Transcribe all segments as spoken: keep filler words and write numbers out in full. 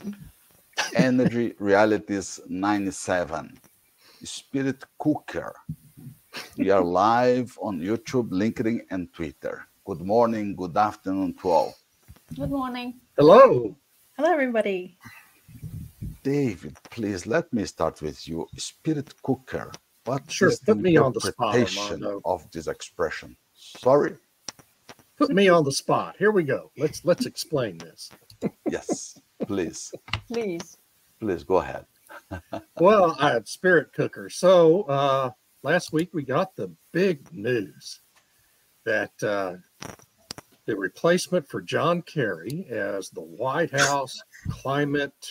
Energy Realities ninety-seven. Spirit Cooker. We are live on YouTube, LinkedIn, and Twitter. Good morning, good afternoon to all. Good morning. Hello. Hello, everybody. David, please let me start with you. Spirit Cooker. What Sure, is put the me on the spot, interpretation Armando. of this expression? Sorry? Put me on the spot. Here we go. Let's let's explain this. Yes, please. Please. Please go ahead. Well, I have Spirit Cooker. So uh, last week we got the big news that uh, the replacement for John Kerry as the White House climate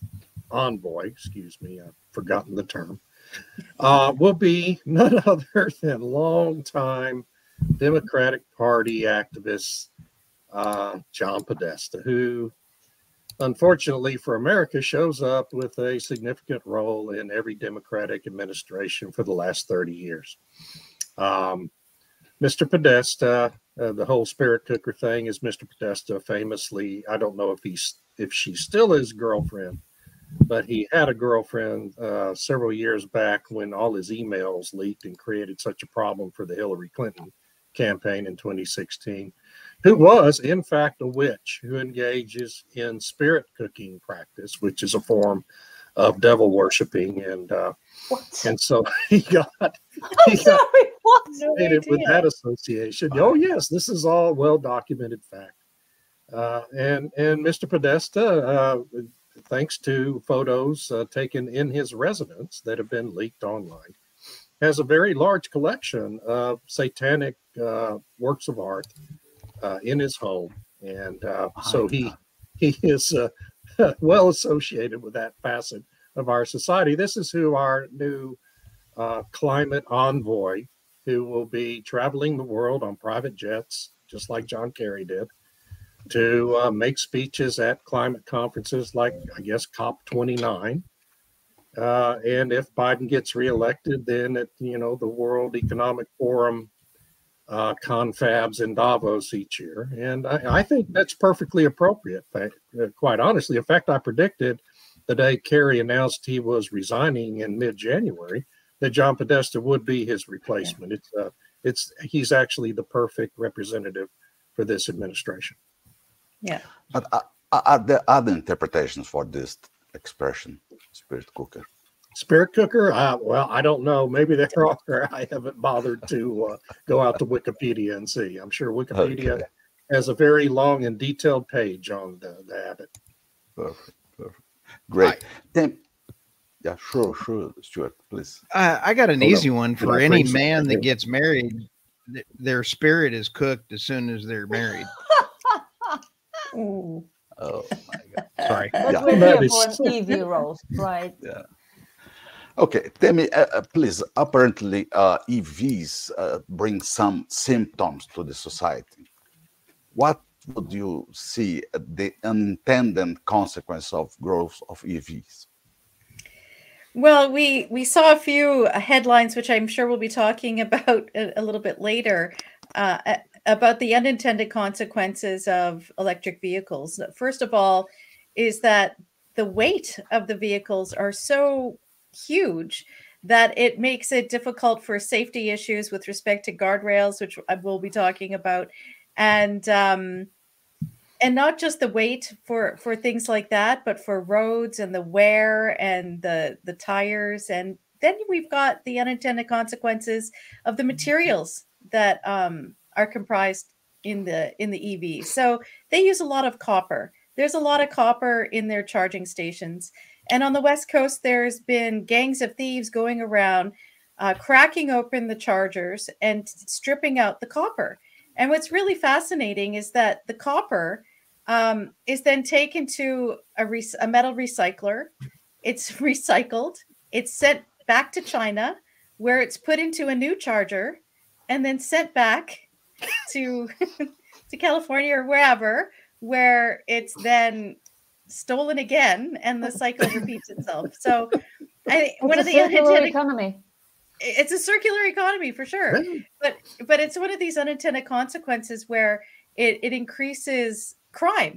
envoy, excuse me, I've forgotten the term, uh, will be none other than longtime Democratic Party activist uh, John Podesta, who unfortunately for America shows up with a significant role in every Democratic administration for the last thirty years. Um, Mister Podesta, uh, the whole Spirit Cooker thing is Mister Podesta famously, I don't know if he's if she's still his girlfriend, but he had a girlfriend uh, several years back when all his emails leaked and created such a problem for the Hillary Clinton campaign in twenty sixteen, who was in fact a witch who engages in spirit cooking practice, which is a form of devil worshiping. And uh, and so he got, he got Sorry, what? associated with that association. Oh yes, this is all well documented fact. Uh, and and Mister Podesta, uh, thanks to photos uh, taken in his residence that have been leaked online, has a very large collection of satanic uh, works of art uh, in his home, and uh, so he he is uh, well associated with that facet of our society. This is who our new uh, climate envoy, who will be traveling the world on private jets, just like John Kerry did, to uh, make speeches at climate conferences like, I guess, COP twenty-nine. Uh, and if Biden gets reelected, then at, you know, the World Economic Forum uh, confabs in Davos each year. And I, I think that's perfectly appropriate, quite honestly. In fact, I predicted the day Kerry announced he was resigning in mid-January that John Podesta would be his replacement. It's, uh, it's he's actually the perfect representative for this administration. Yeah. But uh, are there other interpretations for this expression, Spirit Cooker? Spirit Cooker? Uh, well, I don't know. Maybe there are. I haven't bothered to uh, go out to Wikipedia and see. I'm sure Wikipedia okay. has a very long and detailed page on the, the habit. Perfect. Perfect. Great. Then, yeah, sure, sure, Stuart, please. Uh, I got an Hold easy on. one for any man that it? gets married. Th their spirit is cooked as soon as they're married. Ooh. Oh my God! Sorry. But Yeah. we're That here is for an so- E V roast, right? Yeah. Okay, tell me, uh, uh, please. Apparently, uh, E Vs uh, bring some symptoms to the society. What would you see uh, the unintended consequence of growth of E Vs? Well, we we saw a few headlines, which I'm sure we'll be talking about a, a little bit later, uh, a- about the unintended consequences of electric vehicles. First of all, is that the weight of the vehicles are so huge that it makes it difficult for safety issues with respect to guardrails, which I will be talking about, and um, and not just the weight for for things like that, but for roads and the wear and the the tires. And then we've got the unintended consequences of the materials that um, are comprised in the in the E V. So they use a lot of copper. There's a lot of copper in their charging stations. And on the West Coast, there's been gangs of thieves going around, uh, cracking open the chargers and stripping out the copper. And what's really fascinating is that the copper um, is then taken to a, re- a metal recycler. It's recycled. It's sent back to China, where it's put into a new charger, and then sent back to to California or wherever, where it's then stolen again, and the cycle repeats itself. So, I think It's one a of the circular unintended economy. it's a circular economy for sure, Yeah. but but it's one of these unintended consequences where it, it increases crime,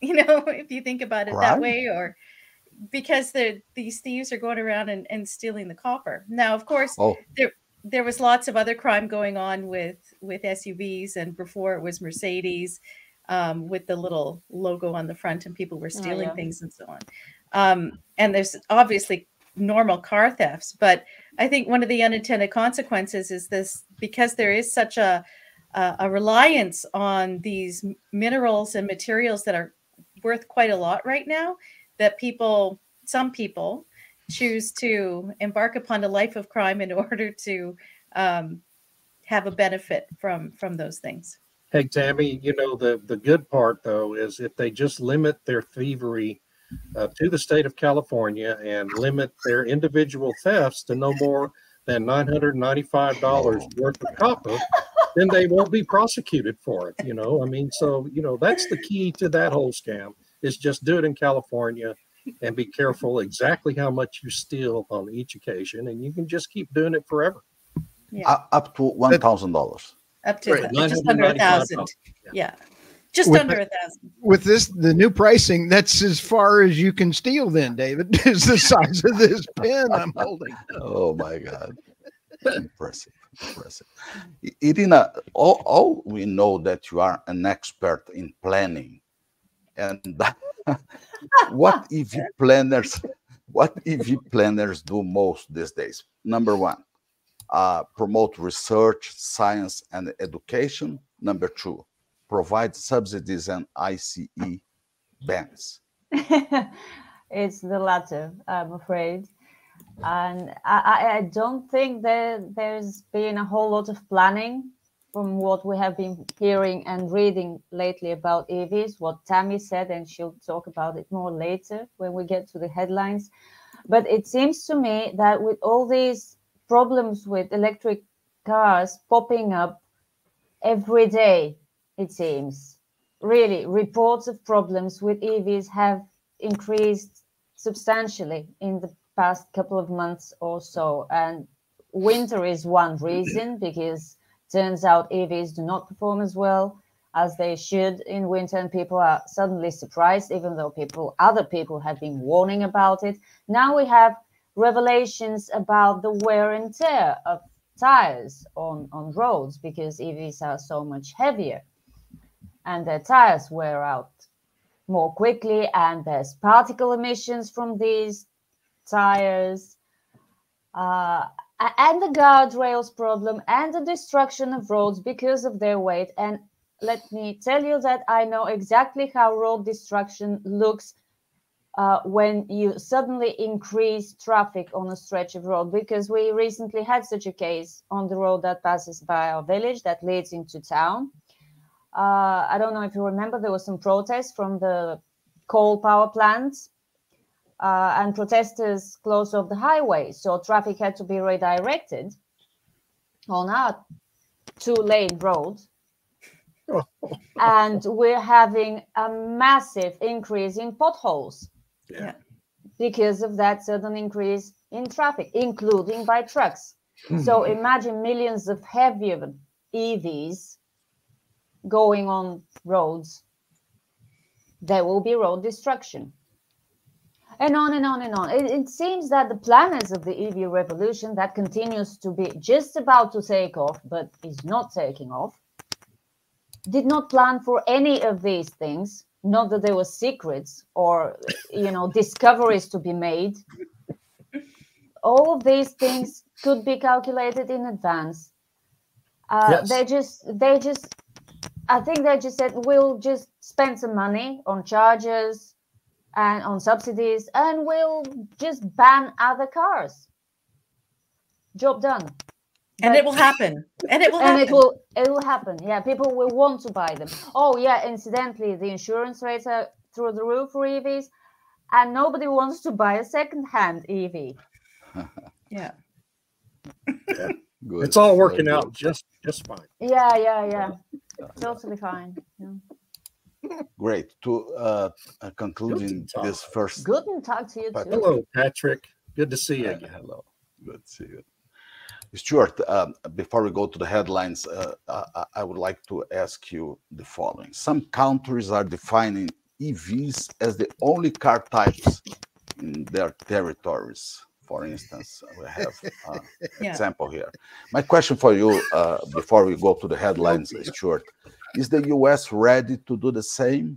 you know, if you think about it Right. that way, or because the these thieves are going around and, and stealing the copper. Now, of course, Oh, there there was lots of other crime going on with with S U Vs, and before it was Mercedes, um, with the little logo on the front, and people were Oh, stealing yeah. things and so on. Um, and there's obviously normal car thefts, but I think one of the unintended consequences is this, because there is such a a, a reliance on these m- minerals and materials that are worth quite a lot right now, that people, some people, choose to embark upon a life of crime in order to um, have a benefit from from those things. Hey, Tammy, you know, the, the good part, though, is if they just limit their thievery uh, to the state of California and limit their individual thefts to no more than nine hundred ninety-five dollars worth of copper, then they won't be prosecuted for it. You know, I mean, so, you know, that's the key to that whole scam, is just do it in California and be careful exactly how much you steal on each occasion. And you can just keep doing it forever. Yeah, up, up to one thousand dollars. up to Right, th- just under a nine hundred ninety-five thousand. dollars. Yeah, just With under the- a thousand. With this, the new pricing, that's as far as you can steal. Then, David, is the size of this pen I'm holding. Oh my God. Impressive. Impressive. I- Irina, all, all we know that you are an expert in planning. And what E V planners, what E V planners do most these days? Number one, uh, promote research, science, and education. Number two, provide subsidies and I C E bans. It's the latter, I'm afraid. And I, I- I don't think that there's been a whole lot of planning from what we have been hearing and reading lately about E Vs, what Tammy said, and she'll talk about it more later when we get to the headlines. But it seems to me that with all these problems with electric cars popping up every day, it seems, really, reports of problems with E Vs have increased substantially in the past couple of months or so. And winter is one reason, because turns out E Vs do not perform as well as they should in winter, and people are suddenly surprised, even though people, other people have been warning about it. Now we have revelations about the wear and tear of tires on, on roads, because E Vs are so much heavier and their tires wear out more quickly, and there's particle emissions from these tires, uh, and the guardrails problem, and the destruction of roads because of their weight. And let me tell you that I know exactly how road destruction looks uh, when you suddenly increase traffic on a stretch of road, because we recently had such a case on the road that passes by our village that leads into town. Uh, I don't know if you remember, there was some protests from the coal power plants, uh, and protesters closed off the highway. So traffic had to be redirected on our two-lane road. And we're having a massive increase in potholes. Yeah. Because of that sudden increase in traffic, including by trucks. So imagine millions of heavier E Vs going on roads. There will be road destruction. And on and on and on. It, it seems that the planners of the E V revolution, that continues to be just about to take off, but is not taking off, did not plan for any of these things. Not that there were secrets or, you know, discoveries to be made. All of these things could be calculated in advance. Uh, Yes. They just, they just, I think they just said, we'll just spend some money on chargers and on subsidies, and we'll just ban other cars. Job done. And But- it will happen. And it will and happen. it will it will happen. Yeah, people will want to buy them. Oh yeah, incidentally, the insurance rates are through the roof for E Vs, and nobody wants to buy a second-hand E V. Yeah. Good. It's all Very working good. out just just fine. Yeah, yeah, yeah. Totally fine. Yeah. Great. To uh, uh, concluding Guten Tag. this first. Good and talk to you But- too. Hello, Patrick. Good to see you Uh, again. hello. Good to see you. Stuart, um, before we go to the headlines, uh, I, I would like to ask you the following. Some countries are defining E Vs as the only car types in their territories. For instance, we have an Yeah. example here. My question for you, uh, before we go to the headlines, Stuart, is the U S ready to do the same?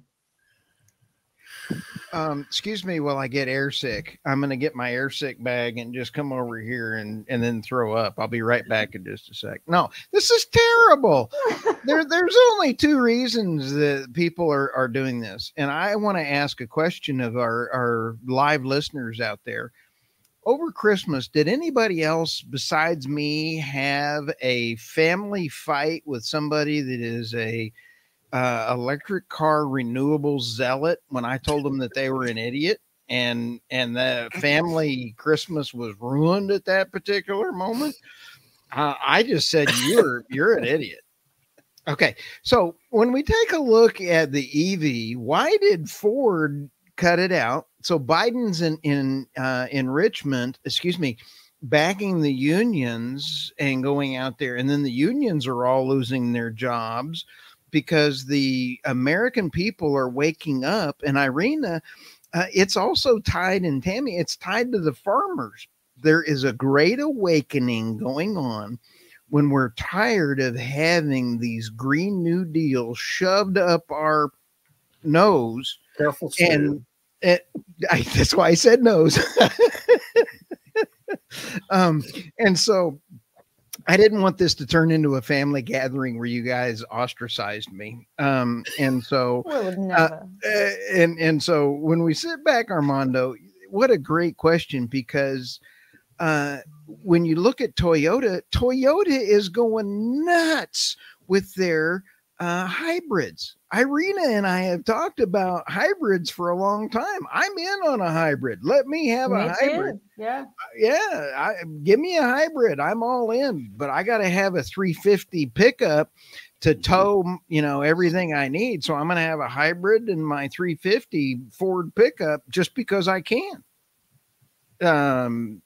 Um, excuse me while I get airsick. I'm going to get my airsick bag and just come over here and, and then throw up. I'll be right back in just a sec. No, this is terrible. there, there's only two reasons that people are, are doing this. And I want to ask a question of our, our live listeners out there. Over Christmas, did anybody else besides me have a family fight with somebody that is a uh, electric car renewable zealot when I told them that they were an idiot, and and the family Christmas was ruined at that particular moment? Uh, I just said you're you're an idiot. Okay, so when we take a look at the E V, why did Ford cut it out? So Biden's in in uh, enrichment, excuse me, backing the unions and going out there, and then the unions are all losing their jobs because the American people are waking up. And Irina, uh, it's also tied, and Tammy, it's tied to the farmers. There is a great awakening going on when we're tired of having these Green New Deals shoved up our nose. Careful, and it, I, that's why I said nose. um, and so I didn't want this to turn into a family gathering where you guys ostracized me. Um, and so, We would never. uh, and and so when we sit back, Armando, what a great question, because uh, when you look at Toyota, Toyota is going nuts with their uh, hybrids. Irina and I have talked about hybrids for a long time. I'm in on a hybrid. Let me have Me a hybrid. too. Yeah. Yeah, I, give me a hybrid. I'm all in, but I got to have a three fifty pickup to tow, you know, everything I need. So I'm going to have a hybrid in my three fifty Ford pickup just because I can. Um,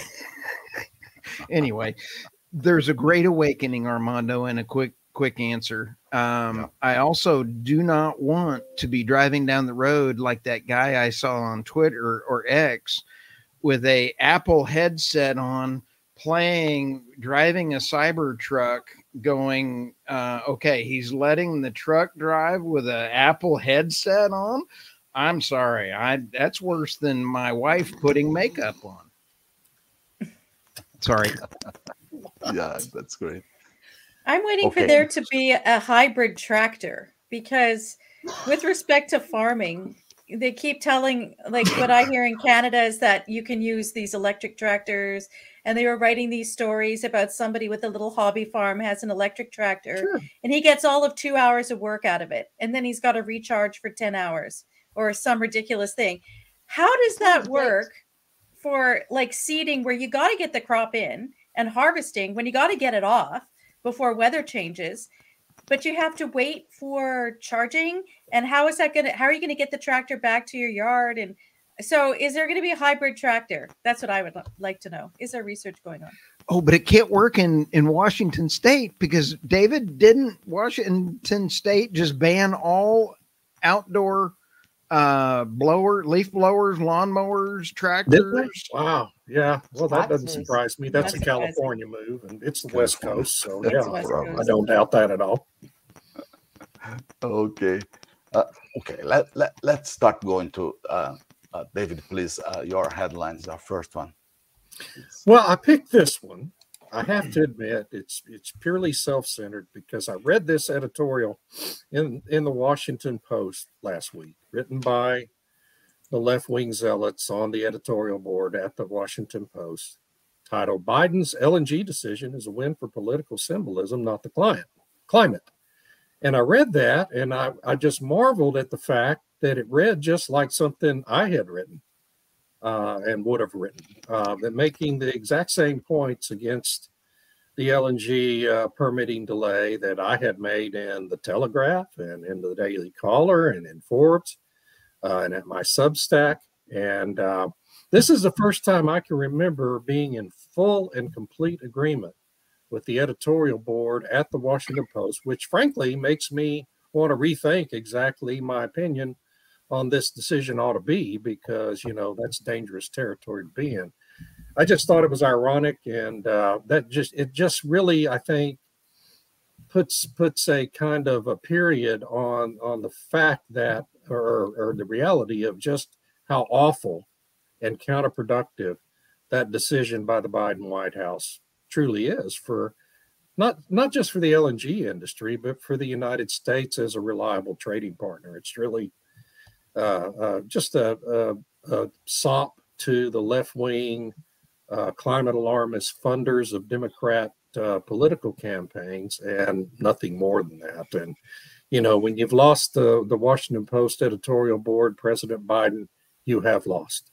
anyway, there's a great awakening, Armando, and a quick, quick answer. Um, yeah. I also do not want to be driving down the road like that guy I saw on Twitter or X with a Apple headset on, playing, driving a cyber truck, going, uh, okay, he's letting the truck drive with an Apple headset on. I'm sorry. I, that's worse than my wife putting makeup on. Sorry. Yeah, that's great. I'm waiting okay. for there to be a hybrid tractor, because with respect to farming, they keep telling, like what I hear in Canada is that you can use these electric tractors, and they were writing these stories about somebody with a little hobby farm has an electric tractor, sure. and he gets all of two hours of work out of it. And then he's got to recharge for ten hours or some ridiculous thing. How does that work for like seeding, where you got to get the crop in, and harvesting when you got to get it off before weather changes, but you have to wait for charging? And how is that going to, how are you going to get the tractor back to your yard? And so is there going to be a hybrid tractor? That's what I would like to know. Is there research going on? Oh, but it can't work in, in Washington State, because David, didn't Washington State just ban all outdoor uh, blower, leaf blowers, lawnmowers, tractors? Wow. Yeah. Well, that doesn't surprise me. That's, That's a California surprising. move, and it's the West Coast. So That's yeah, Coast. I don't doubt that at all. Okay. Uh, okay. Let, let, let's start going to uh, uh, David, please. Uh, your headlines, our first one. Please. Well, I picked this one. I have to admit, it's it's purely self-centered, because I read this editorial in, in the Washington Post last week, written by the left-wing zealots on the editorial board at the Washington Post, titled, "Biden's L N G decision is a win for political symbolism, not the client, climate." And I read that, and I, I just marveled at the fact that it read just like something I had written. Uh, and would have written, uh, that making the exact same points against the L N G uh, permitting delay that I had made in the Telegraph and in the Daily Caller and in Forbes uh, and at my Substack. And uh, this is the first time I can remember being in full and complete agreement with the editorial board at the Washington Post, which frankly makes me want to rethink exactly my opinion on this decision ought to be, because, you know, that's dangerous territory to be in. I just thought it was ironic, and uh, that just it just really, I think, puts puts a kind of a period on on the fact that, or, or the reality of just how awful and counterproductive that decision by the Biden White House truly is for not not just for the L N G industry, but for the United States as a reliable trading partner. It's really uh, uh, just a, a, a sop to the left-wing uh, climate alarmist funders of Democrat uh, political campaigns, and nothing more than that. And, you know, when you've lost the, the Washington Post editorial board, President Biden, you have lost.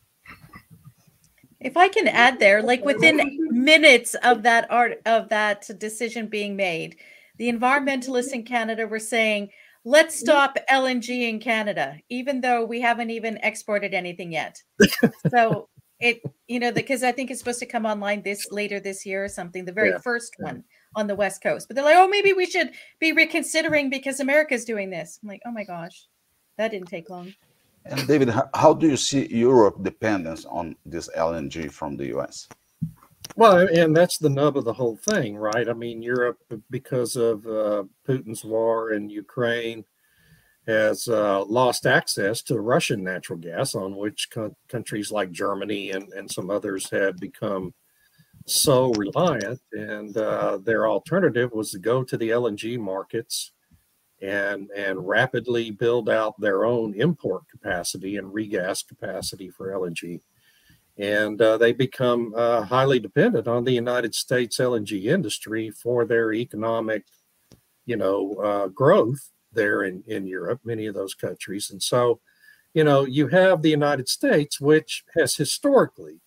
If I can add there, like within minutes of that art of that decision being made, the environmentalists in Canada were saying, let's stop L N G in Canada, even though we haven't even exported anything yet. So it, you know, because I think it's supposed to come online this later this year or something, the very Yeah. first one on the West Coast. But they're like, oh, maybe we should be reconsidering because America's doing this. I'm like, oh my gosh, that didn't take long. And David, how, how do you see Europe dependence on this L N G from the U S? Well, and that's the nub of the whole thing, right? I mean, Europe, because of uh, Putin's war in Ukraine, has uh, lost access to Russian natural gas, on which co- countries like Germany and, and some others had become so reliant. And uh, their alternative was to go to the L N G markets and, and rapidly build out their own import capacity and regas capacity for L N G. And uh, they become uh, highly dependent on the United States L N G industry for their economic, you know, uh, growth there in, in Europe, many of those countries. And so, you know, you have the United States, which has historically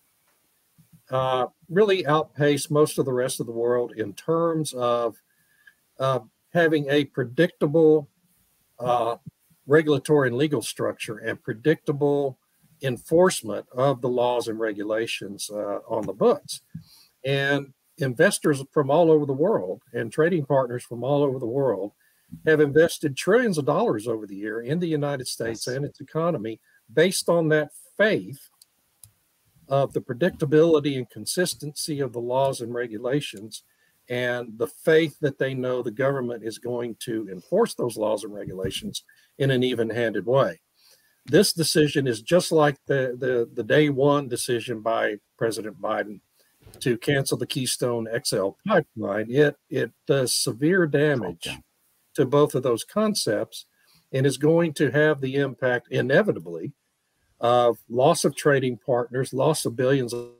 uh, really outpaced most of the rest of the world in terms of uh, having a predictable uh, regulatory and legal structure and predictable enforcement of the laws and regulations uh, on the books. And investors from all over the world and trading partners from all over the world have invested trillions of dollars over the year in the United States and its economy based on that faith of the predictability and consistency of the laws and regulations, and the faith that they know the government is going to enforce those laws and regulations in an even-handed way. This decision is just like the, the, the day one decision by President Biden to cancel the Keystone X L pipeline. It, it does severe damage Okay. to both of those concepts, and is going to have the impact inevitably of loss of trading partners, loss of billions of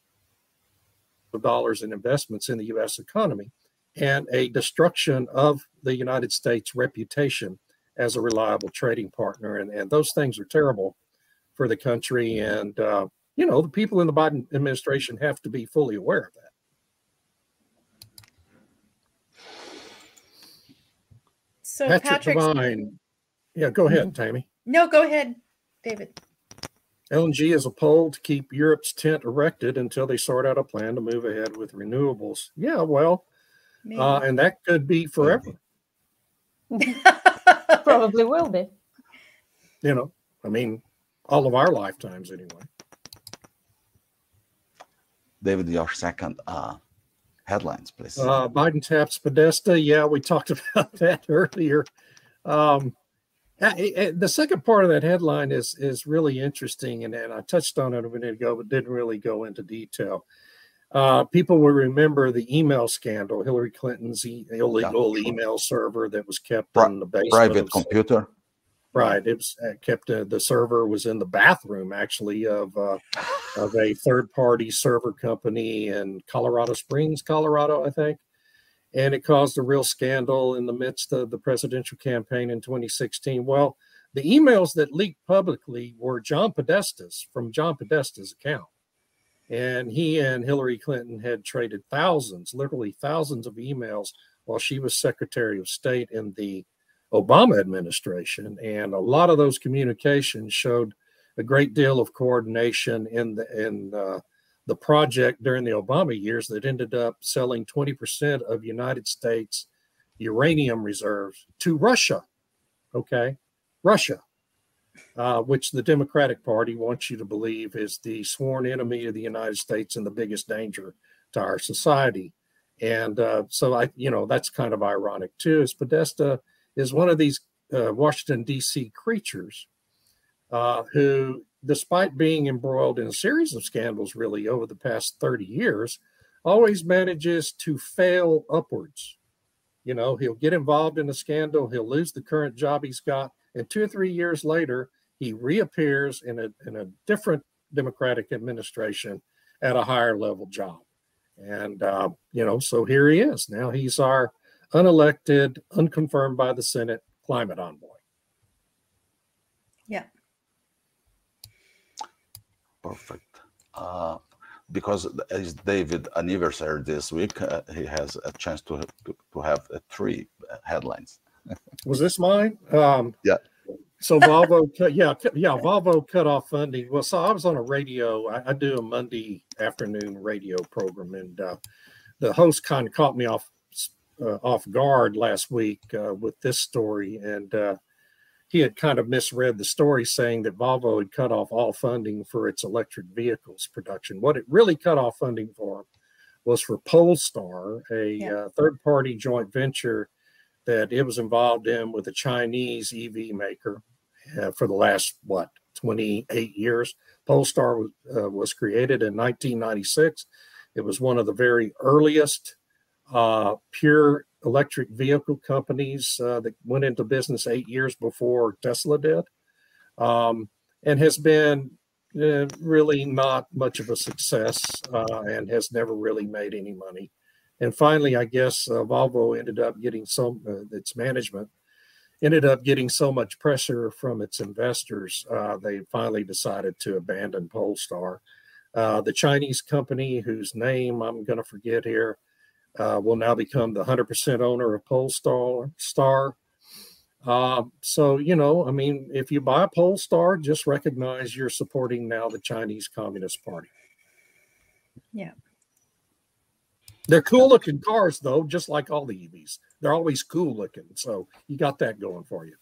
dollars in investments in the U S economy, and a destruction of the United States reputation as a reliable trading partner. And, and those things are terrible for the country. And, uh, you know, the people in the Biden administration have to be fully aware of that. So Patrick Patrick, Devine. Yeah, go ahead, Tammy. no, go ahead, David. L N G is a poll to keep Europe's tent erected until they sort out a plan to move ahead with renewables. Yeah, well, Maybe. uh, and that could be forever. Probably will be. You know, I mean, all of our lifetimes anyway. David, your second uh, headlines, please. Uh, Biden taps Podesta. Yeah, we talked about that earlier. Um, I- I- the second part of that headline is is really interesting, and, and I touched on it a minute ago, but didn't really go into detail. Uh, people will remember the email scandal, Hillary Clinton's e- illegal Yeah, sure. email server that was kept Pri- in the basement. Private of- computer. Right, it was uh, kept. Uh, the server was in the bathroom, actually, of uh, of a third-party server company in Colorado Springs, Colorado, I think. And it caused a real scandal in the midst of the presidential campaign in twenty sixteen. Well, the emails that leaked publicly were John Podesta's, from John Podesta's account. And he and Hillary Clinton had traded thousands, literally thousands of emails while she was Secretary of State in the Obama administration. And a lot of those communications showed a great deal of coordination in the, in uh, the project during the Obama years that ended up selling twenty percent of United States uranium reserves to Russia. Okay, Russia. uh, which the Democratic Party wants you to believe is the sworn enemy of the United States and the biggest danger to our society. And uh, so I, you know, that's kind of ironic too, is Podesta is one of these uh, Washington, D C creatures uh, who, despite being embroiled in a series of scandals really over the past thirty years, always manages to fail upwards. You know, he'll get involved in a scandal, he'll lose the current job he's got, and two or three years later, he reappears in a, in a different Democratic administration at a higher level job. And, uh, you know, so here he is. Now he's our unelected, unconfirmed by the Senate climate envoy. Yeah. Perfect. Uh, because it's David anniversary this week, uh, he has a chance to to, to have uh, three headlines. Was this mine? Um, yeah. So Volvo, yeah, yeah, Volvo cut off funding. Well, so I was on a radio. I, I do a Monday afternoon radio program, and uh, the host kind of caught me off uh, off guard last week uh, with this story, and uh, he had kind of misread the story, saying that Volvo had cut off all funding for its electric vehicles production. What it really cut off funding for was for Polestar, a Yeah. uh, third-party joint venture that it was involved in with a Chinese E V maker uh, for the last, what, twenty-eight years. Polestar was, uh, was created in nineteen ninety-six. It was one of the very earliest uh, pure electric vehicle companies uh, that went into business eight years before Tesla did, um, and has been uh, really not much of a success uh, and has never really made any money. And finally, I guess uh, Volvo ended up getting some, uh, its management ended up getting so much pressure from its investors, uh, they finally decided to abandon Polestar. Uh, the Chinese company, whose name I'm going to forget here, uh, will now become the one hundred percent owner of Polestar. Star. Uh, so, you know, I mean, if you buy Polestar, just recognize you're supporting now the Chinese Communist Party. Yeah. They're cool looking cars, though, just like all the E Vs. They're always cool looking. So you got that going for you.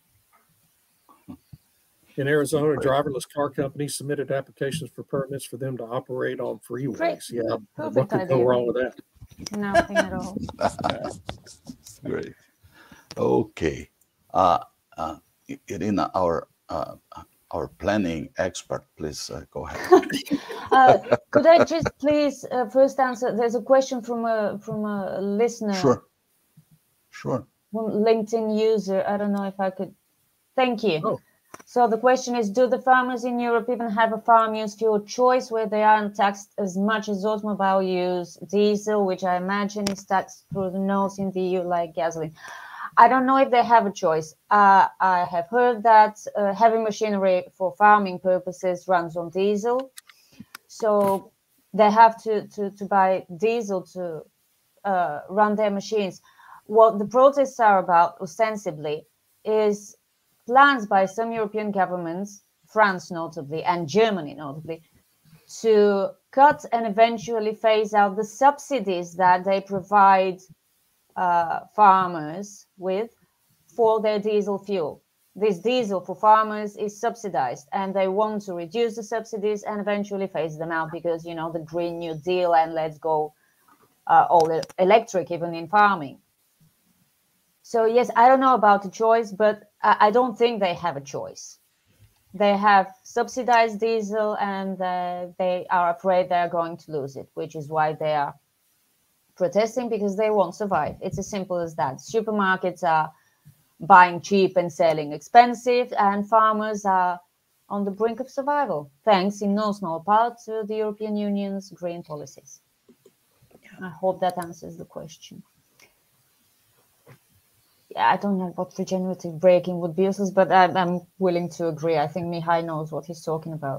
In Arizona, driverless car companies submitted applications for permits for them to operate on freeways. Great. Yeah. Perfect What could go idea. wrong with that? Nothing at all. Great. Okay. Uh, uh, Irina, our uh, our planning expert, please uh, go ahead. uh, could I just please uh, first answer? There's a question from a from a listener, Sure. Sure. from LinkedIn user. I don't know if I could. Thank you. Oh. So the question is: do the farmers in Europe even have a farm use fuel choice where they aren't taxed as much as automobile use diesel, which I imagine is taxed through the nose in the E U like gasoline? I don't know if they have a choice. Uh, I have heard that uh, heavy machinery for farming purposes runs on diesel. So they have to, to, to buy diesel to uh, run their machines. What the protests are about, ostensibly, is plans by some European governments, France notably, and Germany notably, to cut and eventually phase out the subsidies that they provide uh, farmers with for their diesel fuel. This diesel for farmers is subsidized, and they want to reduce the subsidies and eventually phase them out because, you know, the Green New Deal and let's go uh, all electric even in farming. So, yes, I don't know about the choice, but I, I don't think they have a choice. They have subsidized diesel and uh, they are afraid they're going to lose it, which is why they are protesting, because they won't survive. It's as simple as that. Supermarkets are buying cheap and selling expensive, and farmers are on the brink of survival, thanks in no small part to the European Union's green policies. I hope that answers the question. Yeah, I don't know what regenerative braking would be useless, but I'm, I'm willing to agree. I think Mihai knows what he's talking about.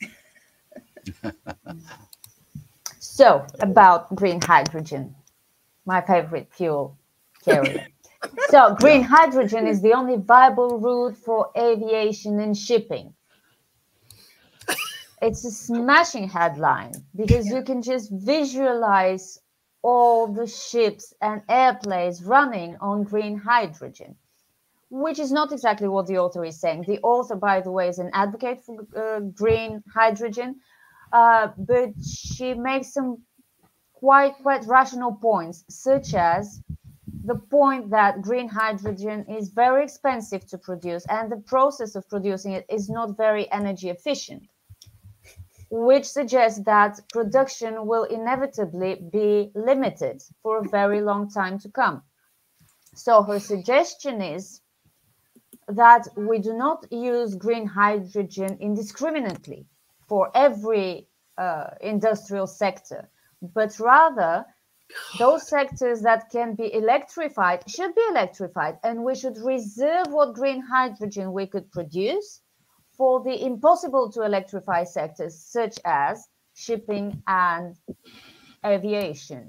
So, about green hydrogen, my favorite fuel carrier. So, green hydrogen is the only viable route for aviation and shipping. It's a smashing headline because you can just visualize all the ships and airplanes running on green hydrogen. which is not exactly what the author is saying. The author, by the way, is an advocate for uh, green hydrogen, uh, but she makes some quite quite rational points, such as the point that green hydrogen is very expensive to produce and the process of producing it is not very energy efficient, which suggests that production will inevitably be limited for a very long time to come. So her suggestion is that we do not use green hydrogen indiscriminately for every uh, industrial sector, but rather those sectors that can be electrified should be electrified, and we should reserve what green hydrogen we could produce for the impossible to electrify sectors such as shipping and aviation.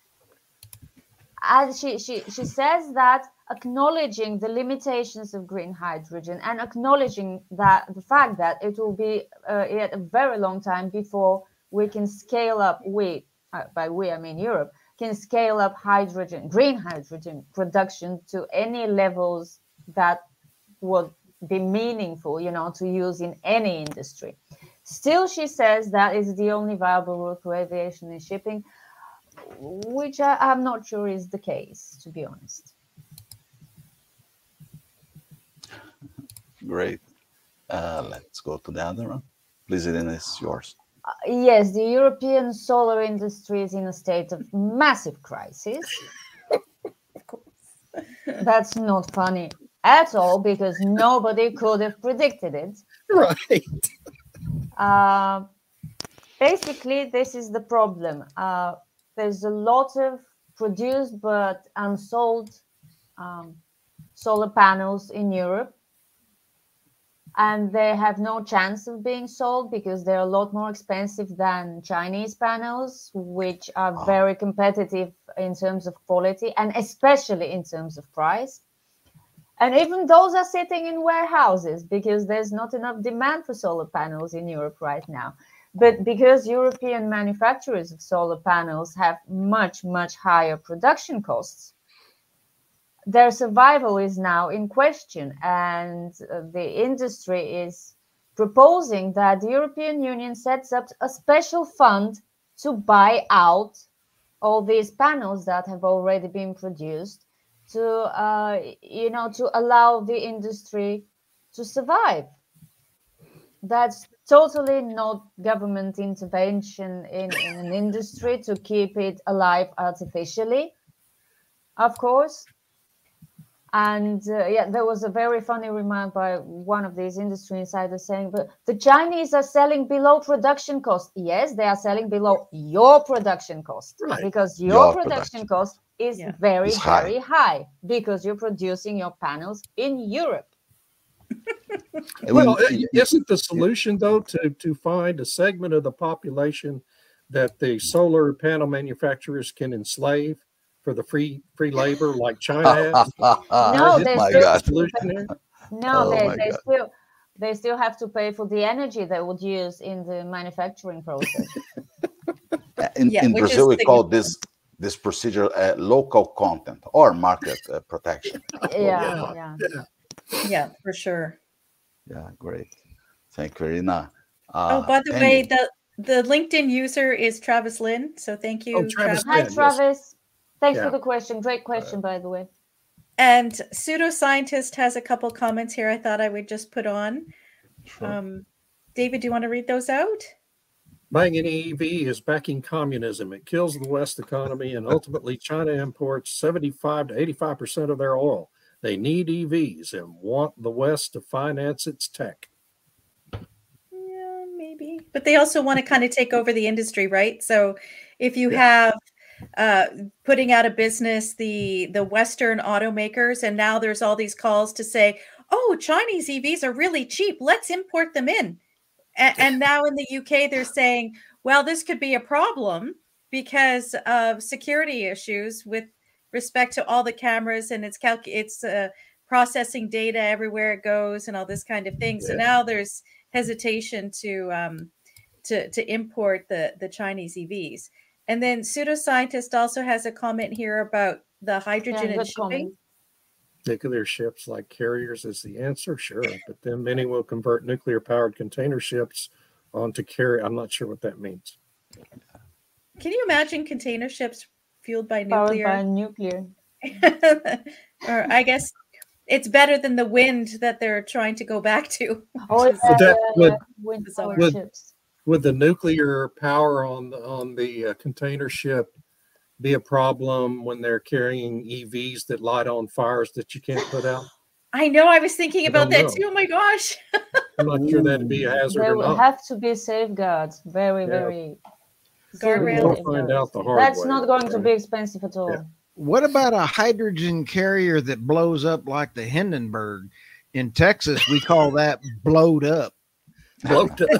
And she, she, she says that acknowledging the limitations of green hydrogen and acknowledging that the fact that it will be uh, yet a very long time before we can scale up, we, uh, by we I mean Europe, can scale up hydrogen, green hydrogen production to any levels that would be meaningful, you know, to use in any industry. Still, she says that is the only viable route for aviation and shipping, which I, I'm not sure is the case, to be honest. Great. Uh, let's go to the other one. Please, Irina, it's yours. Uh, yes, the European solar industry is in a state of massive crisis. Of course. That's not funny at all because nobody could have predicted it. Right. Uh, basically, this is the problem. Uh, there's a lot of produced but unsold um, solar panels in Europe. And they have no chance of being sold because they're a lot more expensive than Chinese panels, which are very competitive in terms of quality and especially in terms of price. And even those are sitting in warehouses because there's not enough demand for solar panels in Europe right now. But because European manufacturers of solar panels have much, much higher production costs, their survival is now in question, and uh, the industry is proposing that the European Union sets up a special fund to buy out all these panels that have already been produced to, uh, you know, to allow the industry to survive. That's totally not government intervention in, in an industry to keep it alive artificially, of course. And uh, yeah, there was a very funny remark by one of these industry insiders saying, but the Chinese are selling below production cost. Yes, they are selling below your production cost, Right. because your, Your production, production. cost is Yeah. very, It's high. very high because you're producing your panels in Europe. And Well, we- i- isn't the solution, though, to, to find a segment of the population that the solar panel manufacturers can enslave for the free free labor like China has? No, Isn't they my that still, the God. solution here? no, Oh they, my they God. still they still have to pay for the energy they would use in the manufacturing process. in, Yeah, in which is Brazil, we call significant. this this procedure uh, local content or market uh, protection. Yeah, Yeah. yeah. Yeah, for sure. Yeah, great. Thank you, Irina. Oh, Uh, by the Penny, way, the the LinkedIn user is Travis Lynn. So thank you, Oh, Travis Travis. Hi, Lynn, yes. Travis. Thanks Yeah. for the question. Great question, by the way. And Pseudoscientist has a couple comments here I thought I would just put on. sure. Um, David, do you want to read those out? Buying any E V is backing communism. It kills the West economy, and ultimately, China imports seventy-five to eighty-five percent of their oil. They need E Vs and want the West to finance its tech. Yeah, maybe. But they also want to kind of take over the industry, right? So if you Yeah. have uh, putting out of business the the Western automakers, and now there's all these calls to say, oh, Chinese E Vs are really cheap. Let's import them in. A- and now in the U K, they're saying, well, this could be a problem because of security issues with respect to all the cameras, and it's calc- it's uh, processing data everywhere it goes and all this kind of thing. So Yeah. now there's hesitation to um, to to import the the Chinese E Vs. And then Pseudoscientist also has a comment here about the hydrogen Yeah, and good shipping. comment. Nuclear ships like carriers is the answer, sure. But then many will convert nuclear-powered container ships onto carry. I'm not sure what that means. Can you imagine container ships fueled by Powered nuclear? by nuclear. Or I guess it's better than the wind that they're trying to go back to. Oh, which is- yeah, Would that- yeah, would- yeah. Wind would- powered ships. Would the nuclear power on the on the uh, container ship be a problem when they're carrying E Vs that light on fires that you can't put out? I know. I was thinking I about don't that know. too. Oh my gosh. I'm not sure that'd be a hazard There or will not. have to be safeguards. Very, Yeah. very. Guardrails. serious We'll find out the hard That's way, not going to right? be expensive at all. Yeah. What about a hydrogen carrier that blows up like the Hindenburg? In Texas, we call that blowed up. Bloat up.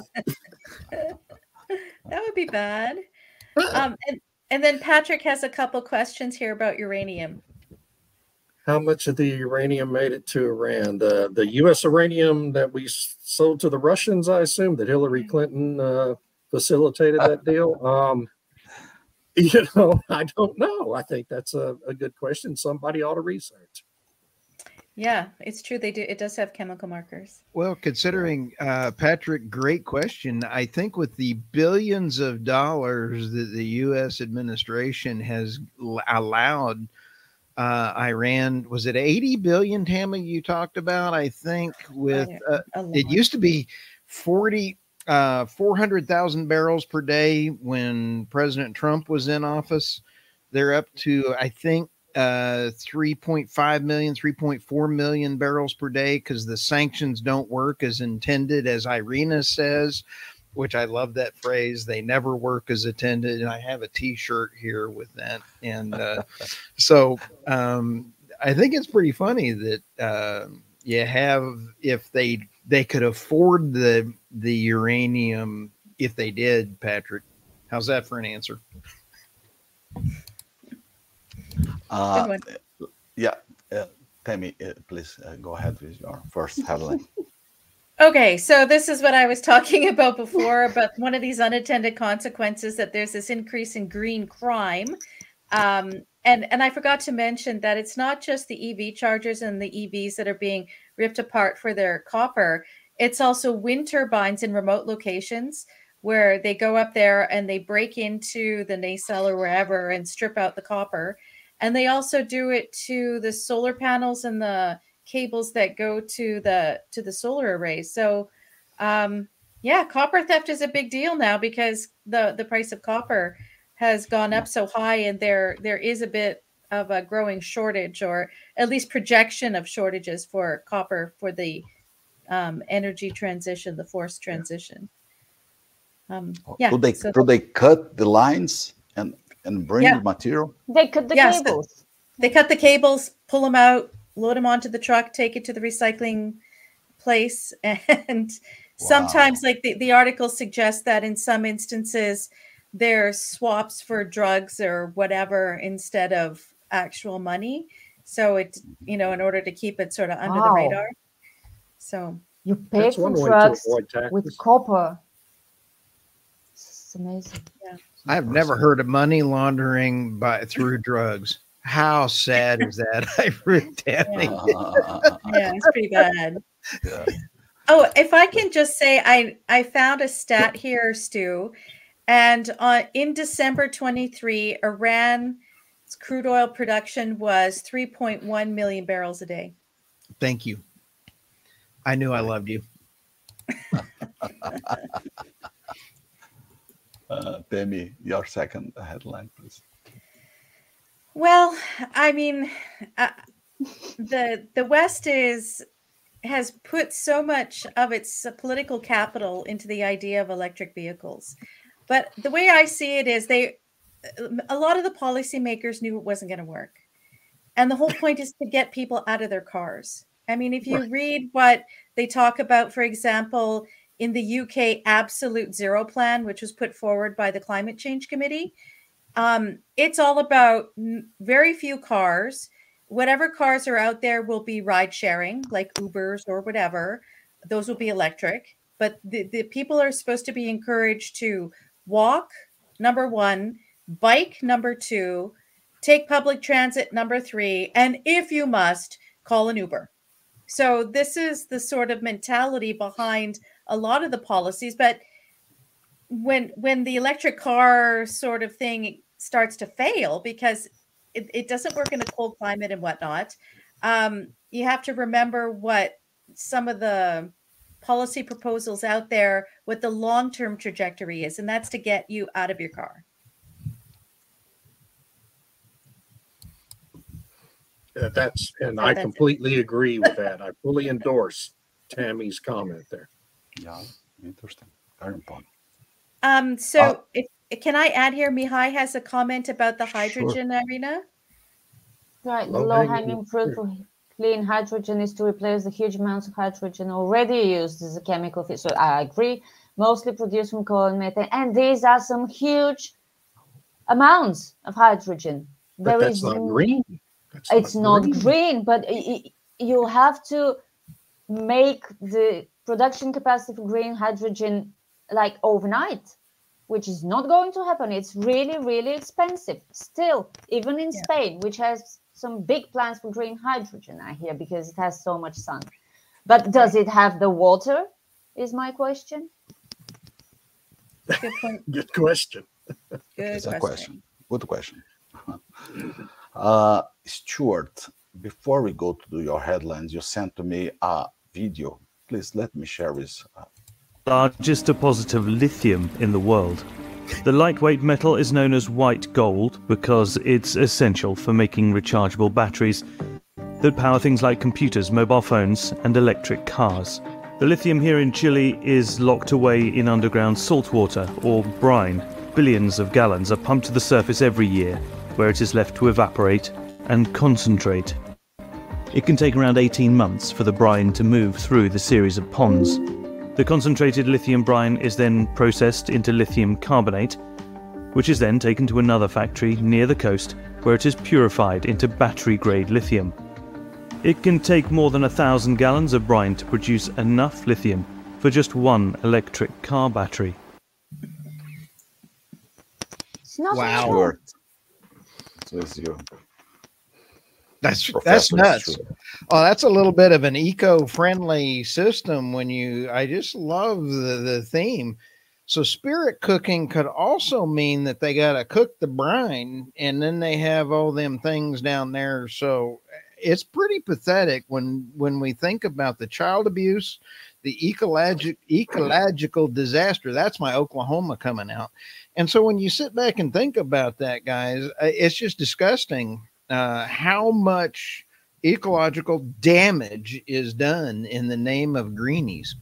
That would be bad. Um, and, and then Patrick has a couple questions here about uranium. How much of the uranium made it to Iran? The the U S uranium that we s- sold to the Russians, I assume, that Hillary Clinton uh, facilitated that deal. Um, you know, I don't know. I think that's a, a good question. Somebody ought to research. Yeah, it's true. They do. It does have chemical markers. Well, considering uh, Patrick, great question. I think with the billions of dollars that the U S administration has l- allowed uh, Iran, was it eighty billion, Tammy, you talked about? I think with uh, A lot. it used to be forty, uh, four hundred thousand barrels per day when President Trump was in office. They're up to, I think, uh, three point five million, three point four million barrels per day because the sanctions don't work as intended, as Irina says, which I love that phrase. They never work as intended. And I have a t-shirt here with that. And uh, so um, I think it's pretty funny that uh, you have, if they they could afford the the uranium, if they did, Patrick. How's that for an answer? Uh, one. yeah, uh, Tammy, uh, please uh, go ahead with your first headline. Okay, so this is what I was talking about before, about one of these unintended consequences, that there's this increase in green crime. Um, and, and I forgot to mention that it's not just the E V chargers and the E Vs that are being ripped apart for their copper. It's also wind turbines in remote locations where they go up there and they break into the nacelle or wherever and strip out the copper. And they also do it to the solar panels and the cables that go to the to the solar arrays. So um yeah, copper theft is a big deal now because the the price of copper has gone up so high, and there there is a bit of a growing shortage, or at least projection of shortages for copper for the um energy transition, the forced transition. Um yeah. do they so do they cut the lines and and bring Yeah. the material? They cut the Yes. cables. they cut the cables, pull them out, load them onto the truck, take it to the recycling place. And sometimes, like the, the article suggests that in some instances, there's swaps for drugs or whatever instead of actual money. So it, you know, in order to keep it sort of under the Wow. radar. So You pay That's for one way to drugs avoid taxes. with copper. It's amazing. I've never heard of money laundering by through drugs. How sad is that? I really, Tammy. Uh, yeah, it's pretty bad. yeah. Oh, if I can just say, I I found a stat here, Stu, and uh, in December twenty-three, Iran's crude oil production was three point one million barrels a day. Thank you. I knew I loved you. Uh, Tammy, your second headline, please. Well, I mean, uh, the the West is has put so much of its uh, political capital into the idea of electric vehicles, but the way I see it is they a lot of the policymakers knew it wasn't going to work, and the whole point is to get people out of their cars. I mean, if you Right. read what they talk about, for example, in the U K Absolute Zero Plan, which was put forward by the Climate Change Committee. Um, it's all about n- very few cars. Whatever cars are out there will be ride sharing, like Ubers or whatever. Those will be electric. But the, the people are supposed to be encouraged to walk, number one, bike, number two, take public transit, number three, and if you must, call an Uber. So this is the sort of mentality behind a lot of the policies. But when when the electric car sort of thing starts to fail because it, it doesn't work in a cold climate and whatnot, um, you have to remember what some of the policy proposals out there, what the long-term trajectory is, and that's to get you out of your car. Uh, that's, and So I that's it. completely agree with that. I fully endorse Tammy's comment there. Yeah, interesting. Very important. Um, so Uh, if, can I add here, Mihai has a comment about the Sure. hydrogen arena. Right, the Low-hanging low-hanging fruit fruit. for clean hydrogen is to replace the huge amounts of hydrogen already used as a chemical feed. So I agree, mostly produced from coal and methane, and these are some huge amounts of hydrogen. But There that's is not n- green. That's It's not green. green, but i- i- you have to make the production capacity for green hydrogen like overnight, which is not going to happen. It's really, really expensive still, even in Yeah. Spain, which has some big plans for green hydrogen, I hear, because it has so much sun. But does it have the water, is my question. Good point. Good question. Good It's a question. question. Good question. uh, Stuart, before we go to do your headlines, you sent to me a video. Please let me share with. Uh, Largest deposit of lithium in the world. The lightweight metal is known as white gold because it's essential for making rechargeable batteries that power things like computers, mobile phones, and electric cars. The lithium here in Chile is locked away in underground saltwater, or brine. Billions of gallons are pumped to the surface every year, where it is left to evaporate and concentrate. It can take around eighteen months for the brine to move through the series of ponds. The concentrated lithium brine is then processed into lithium carbonate, which is then taken to another factory near the coast where it is purified into battery-grade lithium. It can take more than a thousand gallons of brine to produce enough lithium for just one electric car battery. It's not Wow. Stuart, so it's you. That's that's Professor nuts. Stuart. Oh, that's a little bit of an eco-friendly system when you I just love the, the theme. So spirit cooking could also mean that they gotta cook the brine and then they have all them things down there. So it's pretty pathetic when when we think about the child abuse, the ecologic ecological disaster. That's my Oklahoma coming out. And so when you sit back and think about that, guys, uh, it's just disgusting uh, how much ecological damage is done in the name of greenies.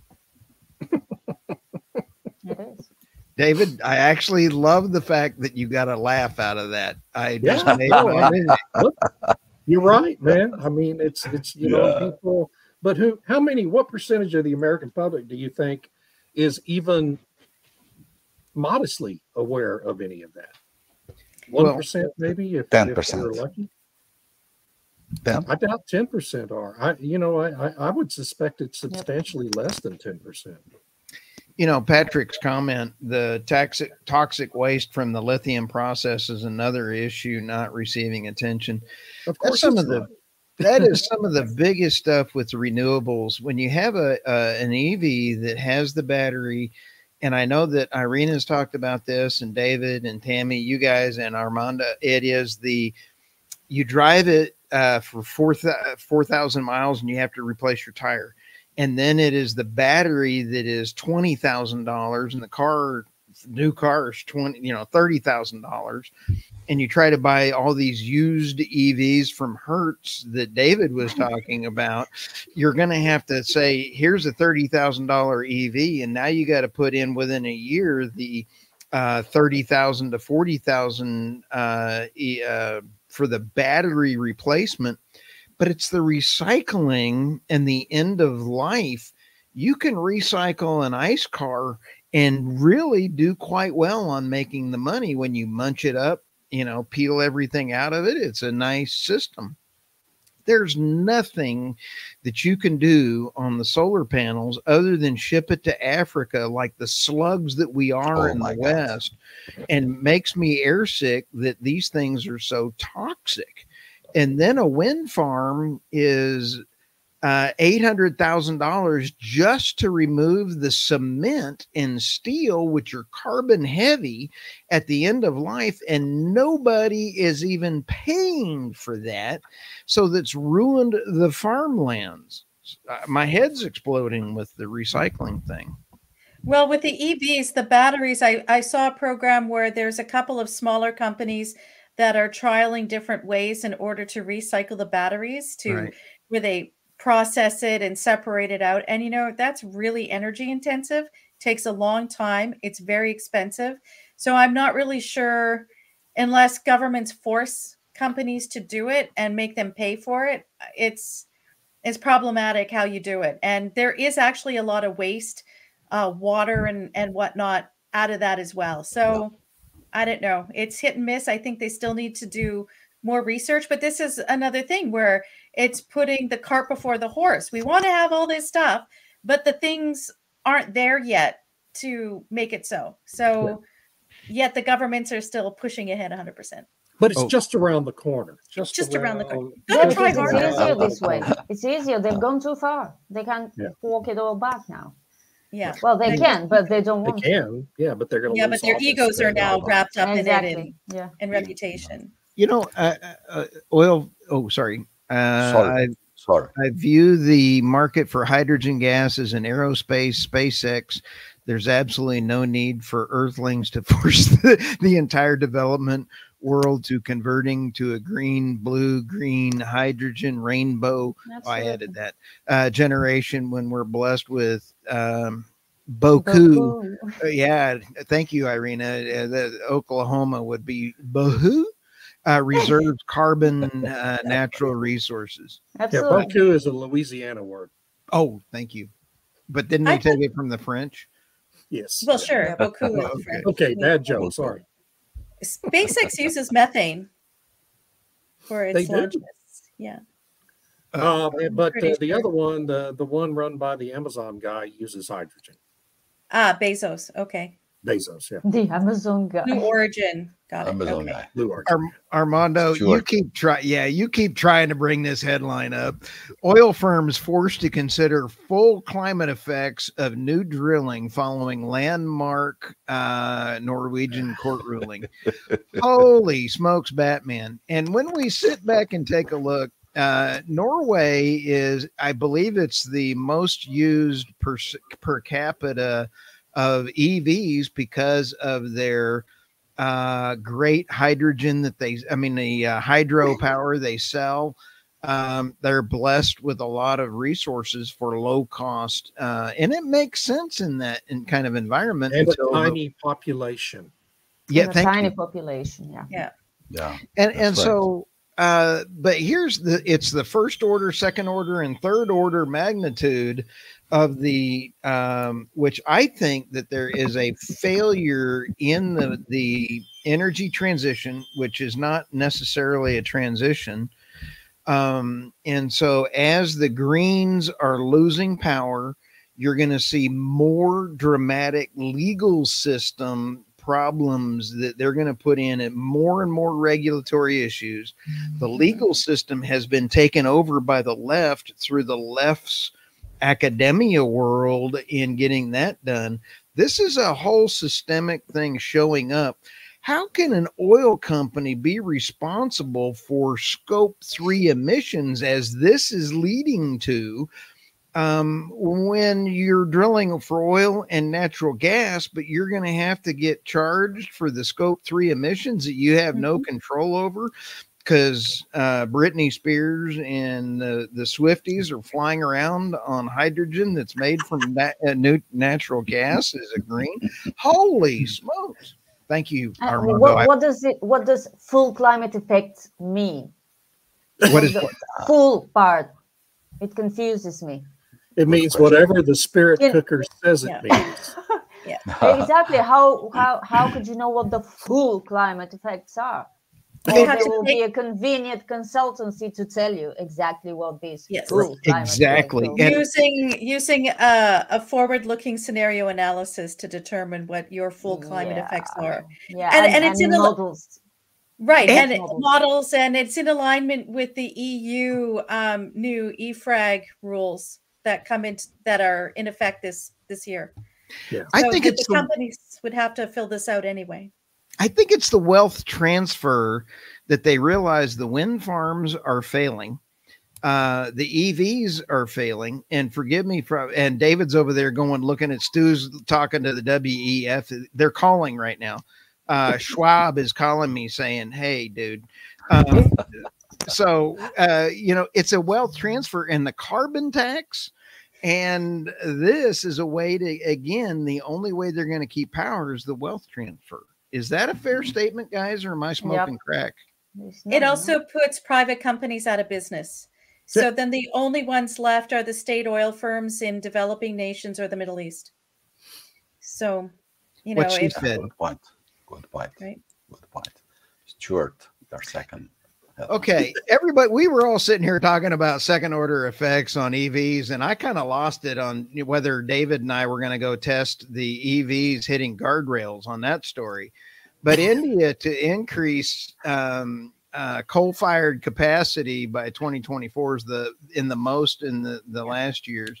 It is. David, I actually love the fact that you got a laugh out of that. I just Yeah, made no, my I mean, look, you're right, man. I mean, it's it's you know Yeah. people, but who? How many? What percentage of the American public do you think is even modestly aware of any of that? One Well, percent, maybe, if ten if percent. we're lucky. Ten? I doubt ten percent are. I, you know, I, I I would suspect it's substantially less than ten percent. you know, Patrick's comment, the toxic toxic waste from the lithium process is another issue not receiving attention. Of That's course, some it's of the not. that is some of the biggest stuff with the renewables. When you have a, a an E V that has the battery, and I know that Irene has talked about this, and David and Tammy, you guys, and Armanda, it is the you drive it uh, for four four thousand miles, and you have to replace your tire, and then it is the battery that is twenty thousand dollars, and the car new car is twenty, you know, thirty thousand dollars. And you try to buy all these used E Vs from Hertz that David was talking about, you're going to have to say, here's a thirty thousand dollars E V. And now you got to put in within a year the uh, thirty thousand to forty thousand uh, e, uh, for the battery replacement. But it's the recycling and the end of life. You can recycle an ICE car and really do quite well on making the money when you munch it up, you know, peel everything out of it. It's a nice system. There's nothing that you can do on the solar panels other than ship it to Africa like the slugs that we are Oh in my the God. West, and makes me airsick that these things are so toxic. And then a wind farm is uh, eight hundred thousand dollars just to remove the cement and steel, which are carbon heavy at the end of life. And nobody is even paying for that. So that's ruined the farmlands. Uh, my head's exploding with the recycling thing. Well, with the E Vs, the batteries, I, I saw a program where there's a couple of smaller companies that are trialing different ways in order to recycle the batteries to Right. where they process it and separate it out. And, you know, that's really energy intensive, takes a long time. It's very expensive. So I'm not really sure, unless governments force companies to do it and make them pay for it, it's, it's problematic how you do it. And there is actually a lot of waste, uh, water and, and whatnot out of that as well. So I don't know. It's hit and miss. I think they still need to do more research, but this is another thing where it's putting the cart before the horse. We want to have all this stuff, but the things aren't there yet to make it so. So yet the governments are still pushing ahead one hundred percent. But it's Oh. just around the corner. Just, Just around the corner. Yeah, Gotta try because it's harder. easier this way. It's easier. They've gone too far. They can't Yeah. walk it all back now. Yeah. Well, they They can, but they don't They want to. can, yeah, but they're going to Yeah, but their egos are now wrapped up in it Exactly. and, Yeah. and reputation. You know, uh, uh, oil. Oh, sorry. Uh, Sorry. I, Sorry. I view the market for hydrogen gas as an aerospace, SpaceX. There's absolutely no need for Earthlings to force the, the entire development world to converting to a green, blue, green, hydrogen, rainbow. Oh, I Absolutely. added that uh, generation when we're blessed with um, Boku. Boku. Uh, yeah, thank you, Irina. Uh, the, Oklahoma would be Bohu. Uh, reserves carbon, uh, natural resources. Yeah, Absolutely. Boku is a Louisiana word. Oh, thank you. But didn't I they take it from the French? Yes. Well, sure. Boku Oh, is okay. French. Okay, bad joke. Sorry. SpaceX uses methane for its They do? launches. Yeah. Uh, but pretty uh, the sure. other one, the, the one run by the Amazon guy, uses hydrogen. Ah, Bezos. Okay. Bezos, yeah. The Amazon guy. Blue Origin. Got it. Amazon Okay. guy. Blue Origin. Ar- Armando, you Stuart. keep try. Yeah, you keep trying to bring this headline up. Oil firms forced to consider full climate effects of new drilling following landmark uh, Norwegian court ruling. Holy smokes, Batman! And when we sit back and take a look, uh, Norway is, I believe, it's the most used per per capita of E Vs because of their uh great hydrogen that they I mean the uh, hydropower they sell. Um they're blessed with a lot of resources for low cost, uh and it makes sense in that in kind of environment. And a until- tiny population. yeah, And a thank tiny you. population. Yeah. Yeah. Yeah. And That's and right. so uh but here's the it's the first order, second order, and third order magnitude of the um which I think that there is a failure in the the energy transition, which is not necessarily a transition. Um and so as the Greens are losing power, you're going to see more dramatic legal system problems that they're going to put in, and more and more regulatory issues. The legal system has been taken over by the left through the left's academia world in getting that done. This is a whole systemic thing showing up. How can an oil company be responsible for scope three emissions as this is leading to? Um, when you're drilling for oil and natural gas, but you're going to have to get charged for the scope three emissions that you have no control over because uh, Britney Spears and the, the Swifties are flying around on hydrogen that's made from that uh, new natural gas as a green. Holy smokes. Thank you, Uh, Armando. what, I- what does it? What does full climate effect mean? what is The full part? It confuses me. It means whatever the spirit In- cooker says it Yeah. means. Exactly. How how how could you know what the full climate effects are? Or You have there to will take- be a convenient consultancy to tell you exactly what these Yes. full climate Exactly. effects are. And- using using a, a forward-looking scenario analysis to determine what your full climate Yeah. effects are. Yeah, And- and, and it's and in a lo- models. Right, And- and, it- models, and it's in alignment with the E U um, new E FRAG rules that come in that are in effect this this year. Yeah. I So think the, it's the the, companies would have to fill this out anyway. I think it's the wealth transfer that they realize the wind farms are failing. Uh, the E Vs are failing, and forgive me from, and David's over there going, looking at Stu's talking to the W E F. They're calling right now. Uh, Schwab is calling me saying, hey, dude. Um, so, uh, you know, it's a wealth transfer and the carbon tax. And this is a way to, again, the only way they're going to keep power is the wealth transfer. Is that a fair statement, guys, or am I smoking Yep. crack? It's It not- also puts private companies out of business. So then the only ones left are the state oil firms in developing nations or the Middle East. So, you know, What she if, said. Good point. Good point. Right. Good point. Stuart, your second. Okay, everybody, we were all sitting here talking about second order effects on E Vs, and I kind of lost it on whether David and I were going to go test the E Vs hitting guardrails on that story. But India to increase um, uh, coal-fired capacity by twenty twenty-four is the in the most in the, the last years.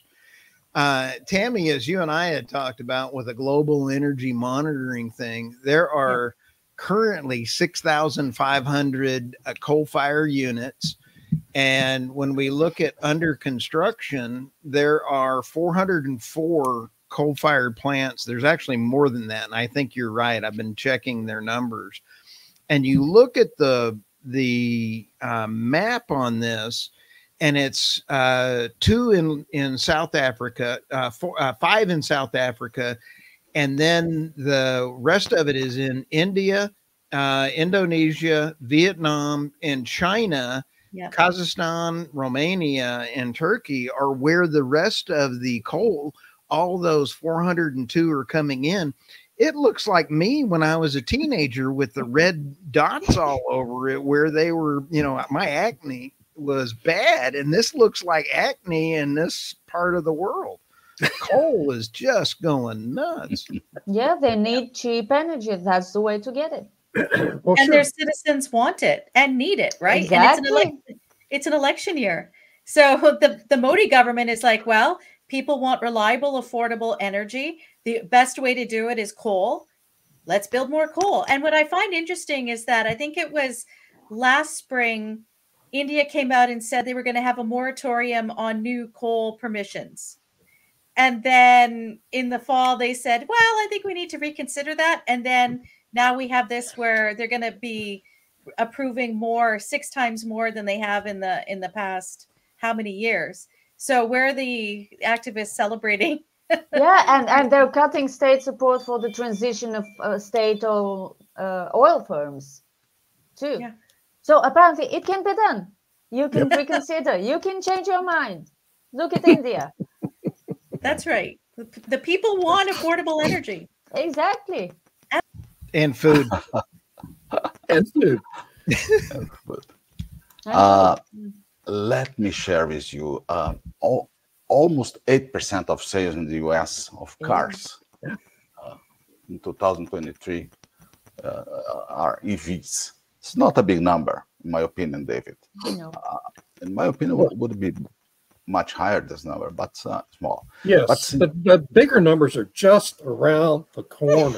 Uh, Tammy, as you and I had talked about with a global energy monitoring thing, there are currently six thousand five hundred uh, coal-fired units. And when we look at under construction, there are four hundred four coal-fired plants. There's actually more than that. And I think you're right. I've been checking their numbers. And you look at the, the uh, map on this, and it's uh, two in, in South Africa, uh, four, uh, five in South Africa, and then the rest of it is in India, uh, Indonesia, Vietnam, and China. yeah. Kazakhstan, Romania, and Turkey are where the rest of the coal, all those four hundred two are coming in. It looks like me when I was a teenager with the red dots all over it, where they were, you know, my acne was bad. And this looks like acne in this part of the world. Coal is just going nuts. Yeah, they need cheap energy. That's the way to get it. Well, And sure. their citizens want it and need it, right? And it's an, Exactly. election, it's an election year. So the, the Modi government is like, well, people want reliable, affordable energy. The best way to do it is coal. Let's build more coal. And what I find interesting is that I think it was last spring, India came out and said they were going to have a moratorium on new coal permissions. And then in the fall, they said, well, I think we need to reconsider that. And then now we have this where they're going to be approving more, six times more than they have in the in the past how many years. So where are the activists celebrating? Yeah, and, and they're cutting state support for the transition of uh, state oil, uh, oil firms too. Yeah. So apparently it can be done. You can reconsider. You can change your mind. Look at India. That's right. The, the people want affordable energy. Exactly. And food. And food. But, I uh, know. let me share with you um, all, almost eight percent of sales in the U S of cars Yeah. uh, in two thousand twenty-three uh, are E Vs. It's not a big number, in my opinion, David. You know. In my opinion, it would be much higher, this number, but uh, small. Yes, But see- the, the bigger numbers are just around the corner.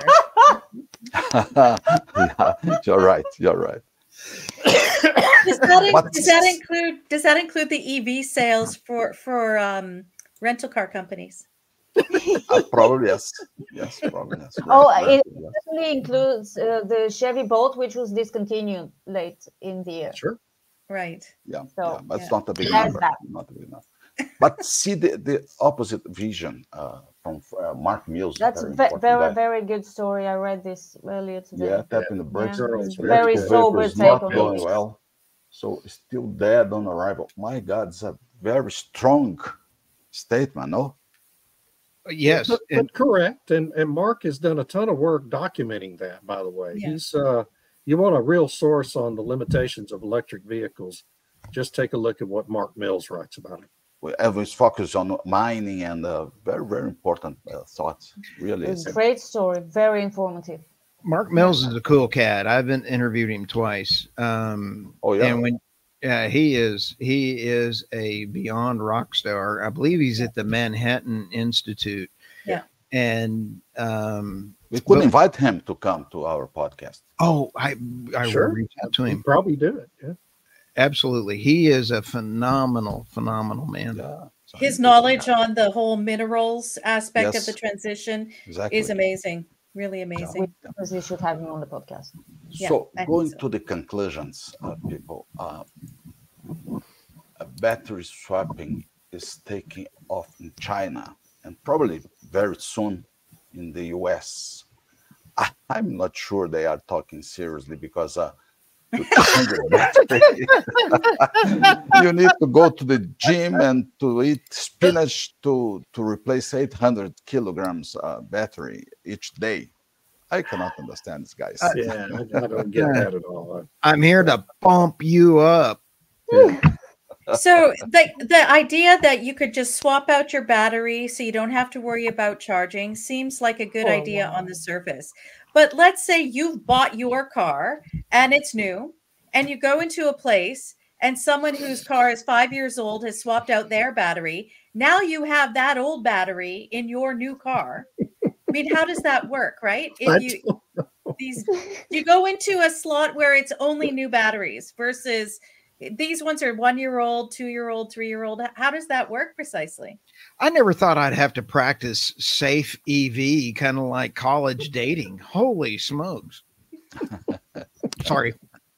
Yeah, you're right. You're right. Does that, in- What's- does that include does that include the E V sales for for um, rental car companies? Uh, probably yes. Yes, probably yes. Oh, Right, it yes. definitely includes uh, the Chevy Bolt, which was discontinued late in the year. Sure. Right. Yeah, So, yeah, but it's yeah. not a big There's number. that. Not a big number. But see the, the opposite vision uh, from uh, Mark Mills. That's very a ve- important very, guy. very good story. I read this earlier today. Yeah, tapping the brakes. Yeah, it's electrical very vehicle sober is take not on going it. well. So it's still dead on arrival. My God, it's a very strong statement, no? Yes. But, And but correct. And and Mark has done a ton of work documenting that, by the way. Yeah. He's uh you want a real source on the limitations of electric vehicles, just take a look at what Mark Mills writes about it. We always focus on mining and uh, very, very important uh, thoughts. Really is. A great story, very informative. Mark Mills is a cool cat. I've been interviewed him twice. Um, Oh, yeah. And when uh, he is he is a beyond rock star. I believe he's at the Manhattan Institute. Yeah. And um, We could Well- invite him to come to our podcast. oh, I I Sure. will reach out to He'd him. probably do it. Yeah. Absolutely, he is a phenomenal, phenomenal man. Yeah. His knowledge on the whole minerals aspect of Yes. the transition Exactly. is amazing. Really amazing. Because you should have him on the podcast. Yeah, So I think going so. to the conclusions, uh, people, uh, uh, battery swapping is taking off in China and probably very soon in the U S. I, I'm not sure they are talking seriously because uh, to change a battery, you need to go to the gym and to eat spinach to, to replace eight hundred kilograms uh, battery each day. I cannot understand this, guys. Yeah, I, I don't get that at all. I'm here to bump you up. So the the idea that you could just swap out your battery so you don't have to worry about charging seems like a good Oh, idea wow. on the surface. But let's say you've bought your car and it's new, and you go into a place and someone whose car is five years old has swapped out their battery. Now you have that old battery in your new car. I mean, how does that work, right? I If you these you go into a slot where it's only new batteries versus these ones are one year old, two year old, three year old. How does that work precisely? I never thought I'd have to practice safe E V, kind of like college dating. Holy smokes! Sorry.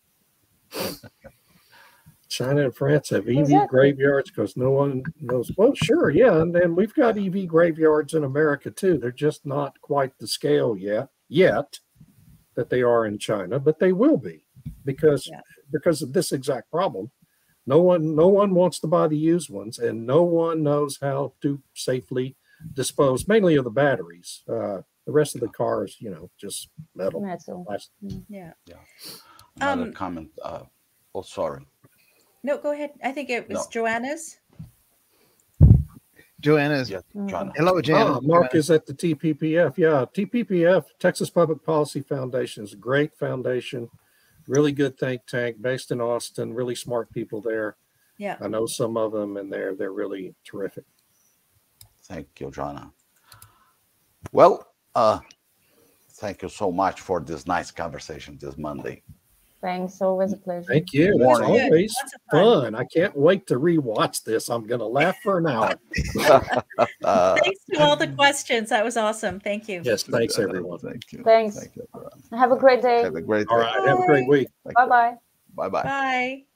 China and France have E V Exactly. graveyards because no one knows. Well, sure, yeah, and then we've got E V graveyards in America too. They're just not quite the scale yet, yet that they are in China, but they will be because Yeah. because of this exact problem. No one, no one wants to buy the used ones, and no one knows how to safely dispose, mainly of the batteries. Uh, the rest of the cars, you know, just metal. Metal. Plastic. Yeah. Another Um, comment. Uh, oh, sorry. No, go ahead. I think it was No. Joanna's. Joanna's. Yeah, Mm. John. Hello, Janet. Ah, Mark is at the T P P F. Yeah, T P P F, Texas Public Policy Foundation, is a great foundation, really good think tank based in Austin, really smart people there. Yeah. I know some of them, and they're they're really terrific. Thank you, Joanna. Well, uh, thank you so much for this nice conversation this Monday. Thanks. Always a pleasure. Thank you. It's Morning. Good. always Lots of fun. fun. I can't wait to rewatch this. I'm gonna laugh for an hour. Uh, Thanks to all the questions. That was awesome. Thank you. Yes, thanks everyone. Thank you. Thanks. Thank you, everyone. Have a great day. Have a great All day. right, have a great week. Thank Bye you. bye. Bye-bye. Bye.